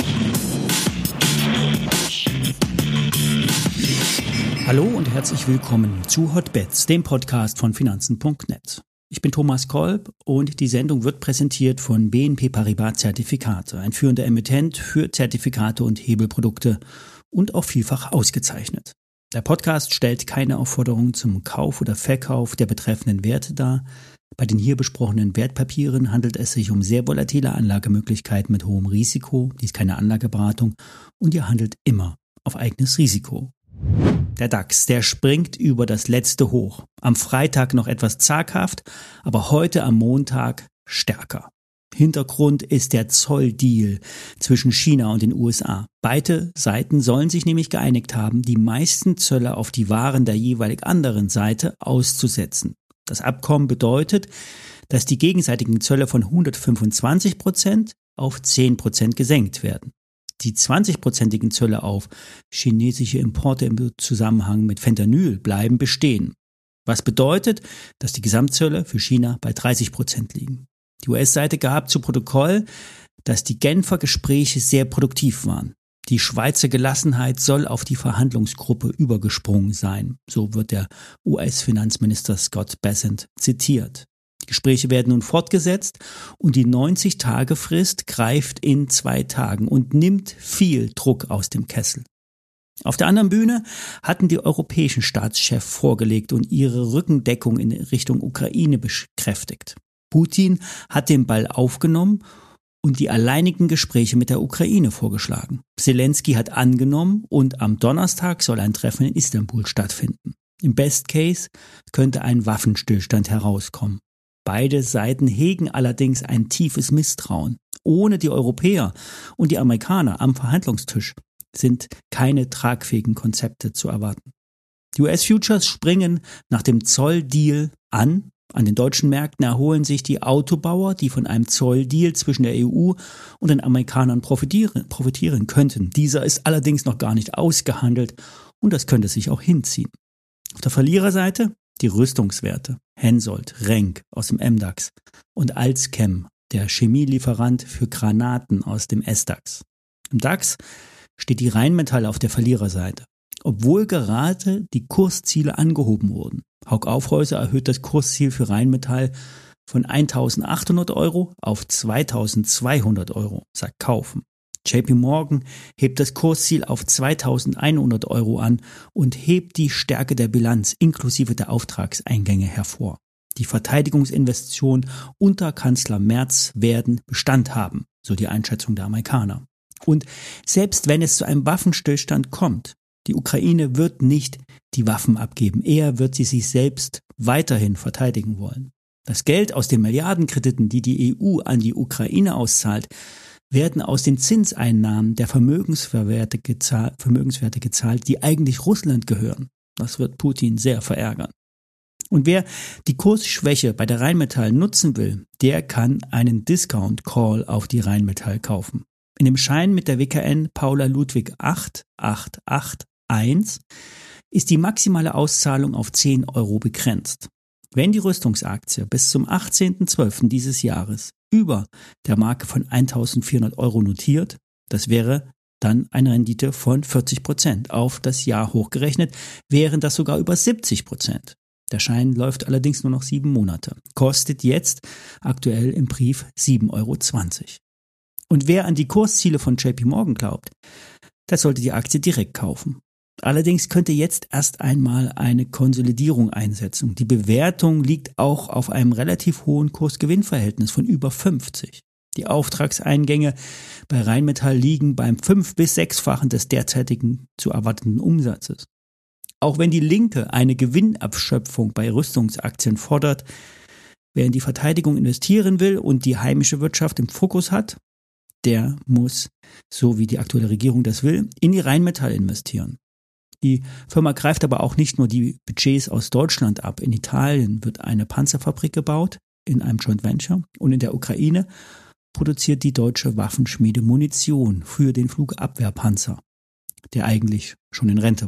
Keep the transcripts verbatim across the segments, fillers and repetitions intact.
Hallo und herzlich willkommen zu Hotbets, dem Podcast von Finanzen Punkt net. Ich bin Thomas Kolb und die Sendung wird präsentiert von B N P Paribas Zertifikate, ein führender Emittent für Zertifikate und Hebelprodukte und auch vielfach ausgezeichnet. Der Podcast stellt keine Aufforderung zum Kauf oder Verkauf der betreffenden Werte dar. Bei den hier besprochenen Wertpapieren handelt es sich um sehr volatile Anlagemöglichkeiten mit hohem Risiko, dies ist keine Anlageberatung und ihr handelt immer auf eigenes Risiko. Der DAX, der springt über das letzte Hoch. Am Freitag noch etwas zaghaft, aber heute am Montag stärker. Hintergrund ist der Zolldeal zwischen China und den U S A. Beide Seiten sollen sich nämlich geeinigt haben, die meisten Zölle auf die Waren der jeweilig anderen Seite auszusetzen. Das Abkommen bedeutet, dass die gegenseitigen Zölle von hundertfünfundzwanzig Prozent auf zehn Prozent gesenkt werden. Die zwanzig-prozentigen Zölle auf chinesische Importe im Zusammenhang mit Fentanyl bleiben bestehen. Was bedeutet, dass die Gesamtzölle für China bei dreißig Prozent liegen. Die U S-Seite gab zu Protokoll, dass die Genfer Gespräche sehr produktiv waren. Die Schweizer Gelassenheit soll auf die Verhandlungsgruppe übergesprungen sein. So wird der U S-Finanzminister Scott Bessent zitiert. Die Gespräche werden nun fortgesetzt und die neunzig-Tage-Frist greift in zwei Tagen und nimmt viel Druck aus dem Kessel. Auf der anderen Bühne hatten die europäischen Staatschefs vorgelegt und ihre Rückendeckung in Richtung Ukraine bekräftigt. Putin hat den Ball aufgenommen und die alleinigen Gespräche mit der Ukraine vorgeschlagen. Zelensky hat angenommen und am Donnerstag soll ein Treffen in Istanbul stattfinden. Im Best Case könnte ein Waffenstillstand herauskommen. Beide Seiten hegen allerdings ein tiefes Misstrauen. Ohne die Europäer und die Amerikaner am Verhandlungstisch sind keine tragfähigen Konzepte zu erwarten. Die U S-Futures springen nach dem Zolldeal an. An den deutschen Märkten erholen sich die Autobauer, die von einem Zolldeal zwischen der E U und den Amerikanern profitieren, profitieren könnten. Dieser ist allerdings noch gar nicht ausgehandelt und das könnte sich auch hinziehen. Auf der Verliererseite die Rüstungswerte. Hensoldt, Renk aus dem M DAX und Alzchem, der Chemielieferant für Granaten aus dem S DAX. Im DAX steht die Rheinmetall auf der Verliererseite, obwohl gerade die Kursziele angehoben wurden. Hauck Aufhäuser erhöht das Kursziel für Rheinmetall von eintausendachthundert Euro auf zweitausendzweihundert Euro, sagt kaufen. J P Morgan hebt das Kursziel auf zweitausendeinhundert Euro an und hebt die Stärke der Bilanz inklusive der Auftragseingänge hervor. Die Verteidigungsinvestitionen unter Kanzler Merz werden Bestand haben, so die Einschätzung der Amerikaner. Und selbst wenn es zu einem Waffenstillstand kommt, die Ukraine wird nicht die Waffen abgeben, eher wird sie sich selbst weiterhin verteidigen wollen. Das Geld aus den Milliardenkrediten, die die E U an die Ukraine auszahlt, werden aus den Zinseinnahmen der Vermögenswerte gezahlt, Vermögenswerte gezahlt, die eigentlich Russland gehören. Das wird Putin sehr verärgern. Und wer die Kursschwäche bei der Rheinmetall nutzen will, der kann einen Discount-Call auf die Rheinmetall kaufen. In dem Schein mit der W K N Paula Ludwig acht acht acht eins ist die maximale Auszahlung auf zehn Euro begrenzt. Wenn die Rüstungsaktie bis zum achtzehnten zwölften dieses Jahres über der Marke von eintausendvierhundert Euro notiert, das wäre dann eine Rendite von vierzig Prozent. Auf das Jahr hochgerechnet wären das sogar über siebzig Prozent. Der Schein läuft allerdings nur noch sieben Monate, kostet jetzt aktuell im Brief sieben Euro zwanzig. Und wer an die Kursziele von J P Morgan glaubt, der sollte die Aktie direkt kaufen. Allerdings könnte jetzt erst einmal eine Konsolidierung einsetzen. Die Bewertung liegt auch auf einem relativ hohen Kurs-Gewinn-Verhältnis von über fünfzig. Die Auftragseingänge bei Rheinmetall liegen beim fünf- bis sechsfachen des derzeitigen zu erwartenden Umsatzes. Auch wenn die Linke eine Gewinnabschöpfung bei Rüstungsaktien fordert, wer in die Verteidigung investieren will und die heimische Wirtschaft im Fokus hat, der muss, so wie die aktuelle Regierung das will, in die Rheinmetall investieren. Die Firma greift aber auch nicht nur die Budgets aus Deutschland ab. In Italien wird eine Panzerfabrik gebaut, in einem Joint Venture. Und in der Ukraine produziert die deutsche Waffenschmiede Munition für den Flugabwehrpanzer, der eigentlich schon in Rente war.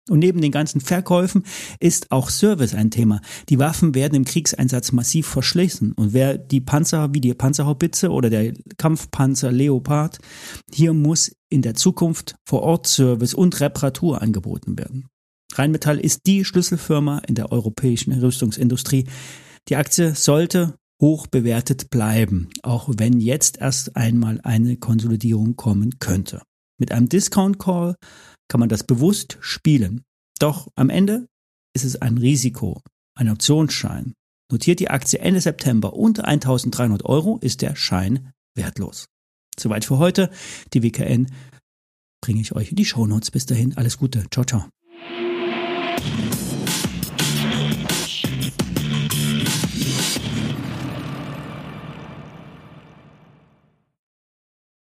Und neben den ganzen Verkäufen ist auch Service ein Thema. Die Waffen werden im Kriegseinsatz massiv verschlissen. Und wer die Panzer wie die Panzerhaubitze oder der Kampfpanzer Leopard, hier muss in der Zukunft vor Ort Service und Reparatur angeboten werden. Rheinmetall ist die Schlüsselfirma in der europäischen Rüstungsindustrie. Die Aktie sollte hoch bewertet bleiben, auch wenn jetzt erst einmal eine Konsolidierung kommen könnte. Mit einem Discount Call kann man das bewusst spielen. Doch am Ende ist es ein Risiko, ein Optionsschein. Notiert die Aktie Ende September unter eintausenddreihundert Euro, ist der Schein wertlos. Soweit für heute. Die W K N bringe ich euch in die Shownotes. Bis dahin, alles Gute. Ciao, ciao.